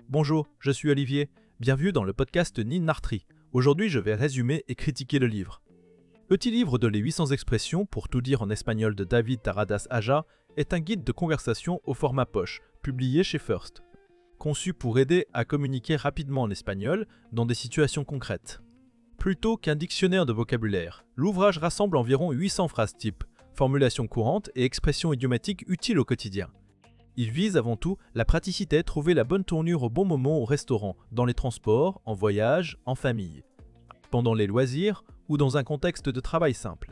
Bonjour, je suis Olivier. Bienvenue dans le podcast Ninartri. Aujourd'hui, je vais résumer et critiquer le livre. Petit livre de les 800 expressions pour tout dire en espagnol de David Terradas Aja est un guide de conversation au format poche, publié chez First. Conçu pour aider à communiquer rapidement en espagnol dans des situations concrètes. Plutôt qu'un dictionnaire de vocabulaire, l'ouvrage rassemble environ 800 phrases types, formulations courantes et expressions idiomatiques utiles au quotidien. Il vise avant tout la praticité, trouver la bonne tournure au bon moment au restaurant, dans les transports, en voyage, en famille, pendant les loisirs ou dans un contexte de travail simple.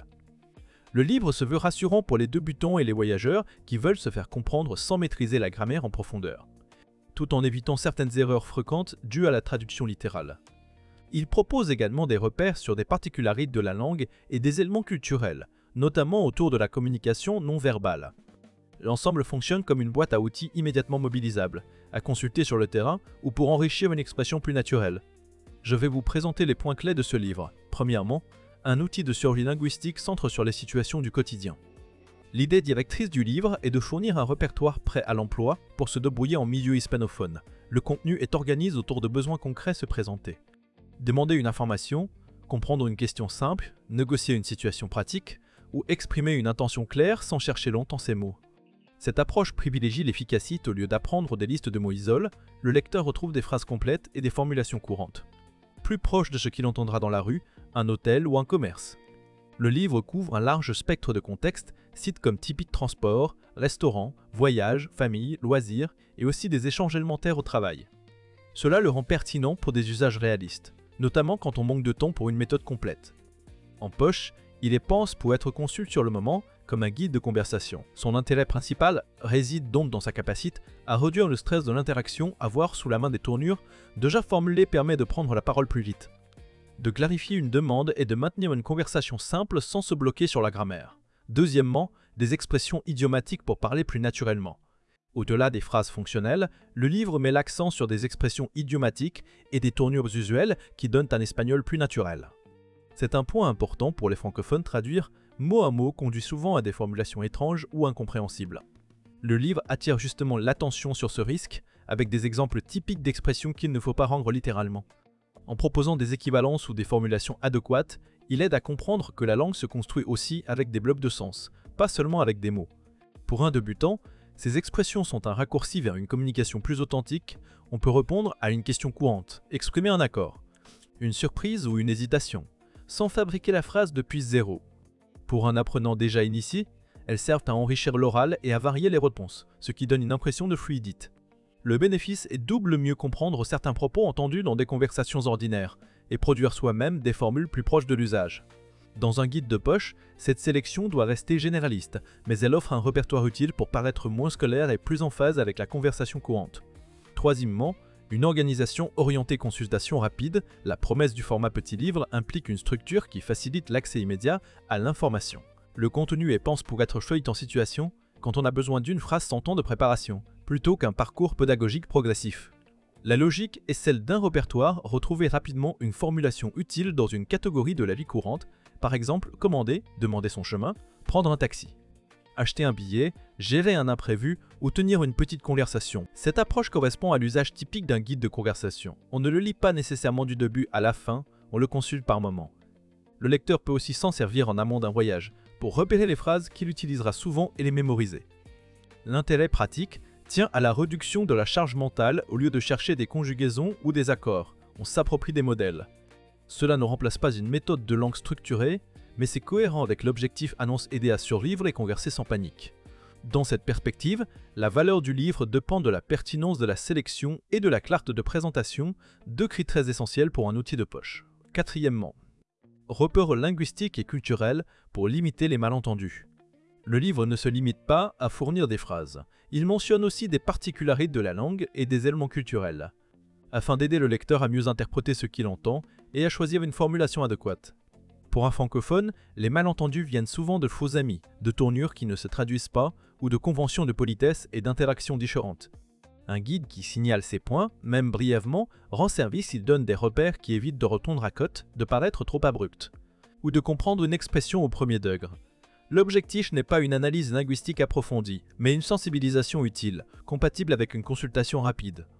Le livre se veut rassurant pour les débutants et les voyageurs qui veulent se faire comprendre sans maîtriser la grammaire en profondeur, tout en évitant certaines erreurs fréquentes dues à la traduction littérale. Il propose également des repères sur des particularités de la langue et des éléments culturels, notamment autour de la communication non verbale. L'ensemble fonctionne comme une boîte à outils immédiatement mobilisable, à consulter sur le terrain ou pour enrichir une expression plus naturelle. Je vais vous présenter les points clés de ce livre. Premièrement, un outil de survie linguistique centre sur les situations du quotidien. L'idée directrice du livre est de fournir un répertoire prêt à l'emploi pour se débrouiller en milieu hispanophone. Le contenu est organisé autour de besoins concrets se présenter. Demander une information, comprendre une question simple, négocier une situation pratique ou exprimer une intention claire sans chercher longtemps ses mots. Cette approche privilégie l'efficacité au lieu d'apprendre des listes de mots isolés, le lecteur retrouve des phrases complètes et des formulations courantes. Plus proche de ce qu'il entendra dans la rue, un hôtel ou un commerce. Le livre couvre un large spectre de contextes, sites comme typiques transport, restaurants, voyages, famille, loisirs et aussi des échanges élémentaires au travail. Cela le rend pertinent pour des usages réalistes, notamment quand on manque de temps pour une méthode complète. En poche, il est pensé pour être conçu sur le moment comme un guide de conversation. Son intérêt principal réside donc dans sa capacité à réduire le stress de l'interaction, avoir sous la main des tournures déjà formulées permet de prendre la parole plus vite, de clarifier une demande et de maintenir une conversation simple sans se bloquer sur la grammaire. Deuxièmement, des expressions idiomatiques pour parler plus naturellement. Au-delà des phrases fonctionnelles, le livre met l'accent sur des expressions idiomatiques et des tournures usuelles qui donnent un espagnol plus naturel. C'est un point important pour les francophones, traduire mot à mot conduit souvent à des formulations étranges ou incompréhensibles. Le livre attire justement l'attention sur ce risque avec des exemples typiques d'expressions qu'il ne faut pas rendre littéralement. En proposant des équivalences ou des formulations adéquates, il aide à comprendre que la langue se construit aussi avec des blocs de sens, pas seulement avec des mots. Pour un débutant, ces expressions sont un raccourci vers une communication plus authentique. On peut répondre à une question courante, exprimer un accord, une surprise ou une hésitation, sans fabriquer la phrase depuis zéro. Pour un apprenant déjà initié, elles servent à enrichir l'oral et à varier les réponses, ce qui donne une impression de fluidité. Le bénéfice est double mieux comprendre certains propos entendus dans des conversations ordinaires et produire soi-même des formules plus proches de l'usage. Dans un guide de poche, cette sélection doit rester généraliste, mais elle offre un répertoire utile pour paraître moins scolaire et plus en phase avec la conversation courante. Troisièmement, une organisation orientée consultation rapide, la promesse du format petit livre implique une structure qui facilite l'accès immédiat à l'information. Le contenu est pensé pour être feuilleté en situation quand on a besoin d'une phrase sans temps de préparation, plutôt qu'un parcours pédagogique progressif. La logique est celle d'un répertoire, retrouver rapidement une formulation utile dans une catégorie de la vie courante, par exemple commander, demander son chemin, prendre un taxi. Acheter un billet, gérer un imprévu ou tenir une petite conversation. Cette approche correspond à l'usage typique d'un guide de conversation. On ne le lit pas nécessairement du début à la fin, on le consulte par moment. Le lecteur peut aussi s'en servir en amont d'un voyage, pour repérer les phrases qu'il utilisera souvent et les mémoriser. L'intérêt pratique tient à la réduction de la charge mentale au lieu de chercher des conjugaisons ou des accords. On s'approprie des modèles. Cela ne remplace pas une méthode de langue structurée, mais c'est cohérent avec l'objectif annonce aider à survivre et converser sans panique. Dans cette perspective, la valeur du livre dépend de la pertinence de la sélection et de la clarté de présentation, deux critères essentiels pour un outil de poche. Quatrièmement, repères linguistiques et culturels pour limiter les malentendus. Le livre ne se limite pas à fournir des phrases, il mentionne aussi des particularités de la langue et des éléments culturels, afin d'aider le lecteur à mieux interpréter ce qu'il entend et à choisir une formulation adéquate. Pour un francophone, les malentendus viennent souvent de faux amis, de tournures qui ne se traduisent pas ou de conventions de politesse et d'interaction différentes. Un guide qui signale ces points, même brièvement, rend service s'il donne des repères qui évitent de retourner à côte, de paraître trop abrupt, ou de comprendre une expression au premier degré. L'objectif n'est pas une analyse linguistique approfondie, mais une sensibilisation utile, compatible avec une consultation rapide.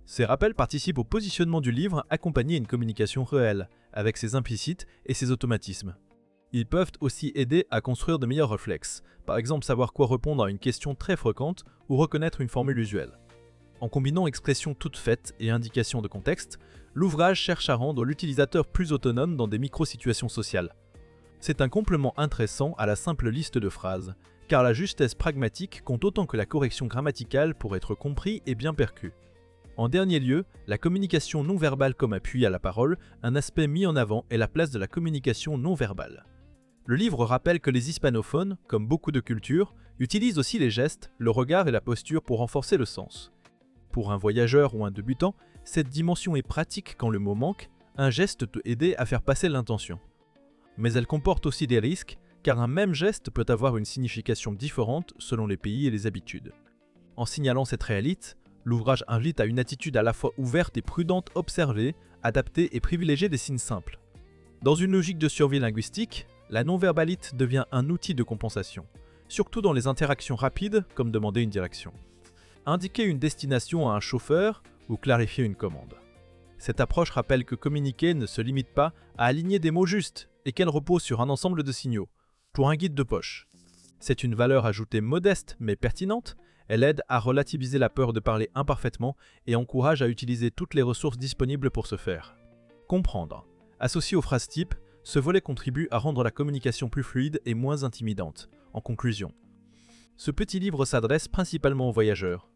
Ces rappels participent au positionnement du livre accompagné d'une communication réelle, avec ses implicites et ses automatismes. Ils peuvent aussi aider à construire de meilleurs réflexes, par exemple savoir quoi répondre à une question très fréquente ou reconnaître une formule usuelle. En combinant expressions toutes faites et indications de contexte, l'ouvrage cherche à rendre l'utilisateur plus autonome dans des micro-situations sociales. C'est un complément intéressant à la simple liste de phrases, car la justesse pragmatique compte autant que la correction grammaticale pour être compris et bien perçu. En dernier lieu, la communication non verbale comme appui à la parole, un aspect mis en avant est la place de la communication non verbale. Le livre rappelle que les hispanophones, comme beaucoup de cultures, utilisent aussi les gestes, le regard et la posture pour renforcer le sens. Pour un voyageur ou un débutant, cette dimension est pratique quand le mot manque, un geste peut aider à faire passer l'intention. Mais elle comporte aussi des risques, car un même geste peut avoir une signification différente selon les pays et les habitudes. En signalant cette réalité, l'ouvrage invite à une attitude à la fois ouverte et prudente, observer, adapter et privilégier des signes simples. Dans une logique de survie linguistique, la non-verbalite devient un outil de compensation, surtout dans les interactions rapides comme demander une direction. Indiquer une destination à un chauffeur ou clarifier une commande. Cette approche rappelle que communiquer ne se limite pas à aligner des mots justes et qu'elle repose sur un ensemble de signaux, pour un guide de poche. C'est une valeur ajoutée modeste mais pertinente, elle aide à relativiser la peur de parler imparfaitement et encourage à utiliser toutes les ressources disponibles pour ce faire. Comprendre. Associé aux phrases types, ce volet contribue à rendre la communication plus fluide et moins intimidante. En conclusion, ce petit livre s'adresse principalement aux voyageurs,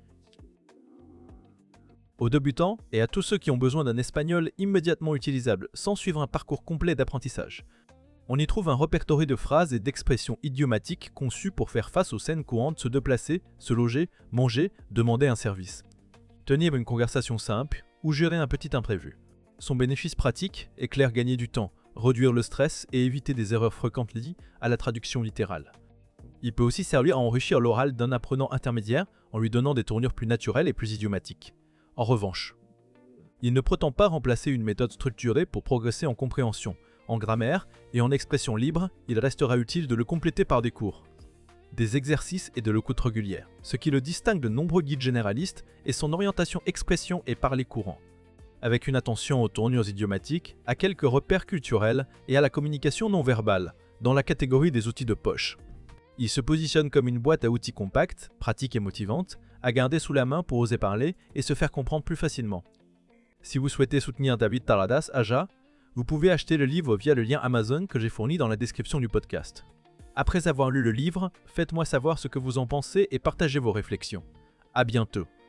aux débutants et à tous ceux qui ont besoin d'un espagnol immédiatement utilisable sans suivre un parcours complet d'apprentissage. On y trouve un répertoire de phrases et d'expressions idiomatiques conçues pour faire face aux scènes courantes, se déplacer, se loger, manger, demander un service, tenir une conversation simple ou gérer un petit imprévu. Son bénéfice pratique est clair gagner du temps, réduire le stress et éviter des erreurs fréquentes liées à la traduction littérale. Il peut aussi servir à enrichir l'oral d'un apprenant intermédiaire en lui donnant des tournures plus naturelles et plus idiomatiques. En revanche, il ne prétend pas remplacer une méthode structurée pour progresser en compréhension. En grammaire et en expression libre, il restera utile de le compléter par des cours, des exercices et de l'écoute régulière. Ce qui le distingue de nombreux guides généralistes est son orientation expression et parler courant, avec une attention aux tournures idiomatiques, à quelques repères culturels et à la communication non verbale, dans la catégorie des outils de poche. Il se positionne comme une boîte à outils compacte, pratique et motivante, à garder sous la main pour oser parler et se faire comprendre plus facilement. Si vous souhaitez soutenir David Taradas Aja, vous pouvez acheter le livre via le lien Amazon que j'ai fourni dans la description du podcast. Après avoir lu le livre, faites-moi savoir ce que vous en pensez et partagez vos réflexions. À bientôt.